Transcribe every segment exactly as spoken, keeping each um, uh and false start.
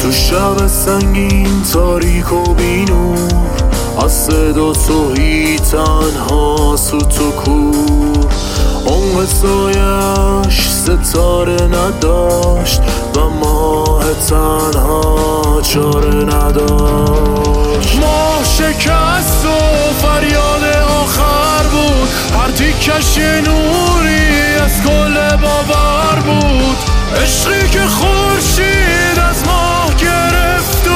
تو شب سنگین تاریک و بینور، از صدا تویی تنها سوت و کور. عمق سایش ستاره نداشت و ماه تنها چاره نداشت. ماه شکست و فریاد آخر بود، هر تیکش یه نوری از کل باور بود. عشقی که خورشید از ماه گرفت و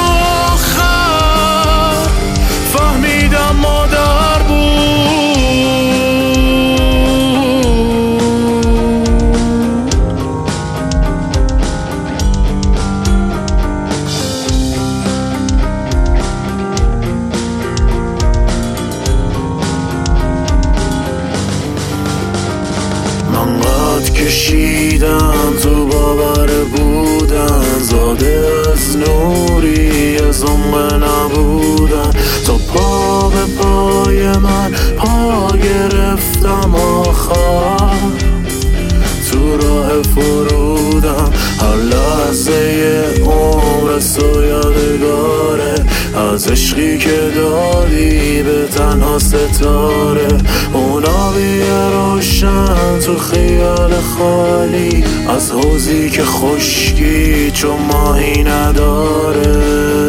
آخر فهمیدم مادر بود. من قد کشیدم تو باور بودن، زاده از نوری از عمق نبودن. تا پا به پای من پا گرفتم آخر تو راه فرودم. هر لحظه ی عمر تو یادگاره از عشقی که دادی به تنها ستاره. اونا بیه روشن تو خیال خالی از حوضی که خشکی چون ماهی نداره.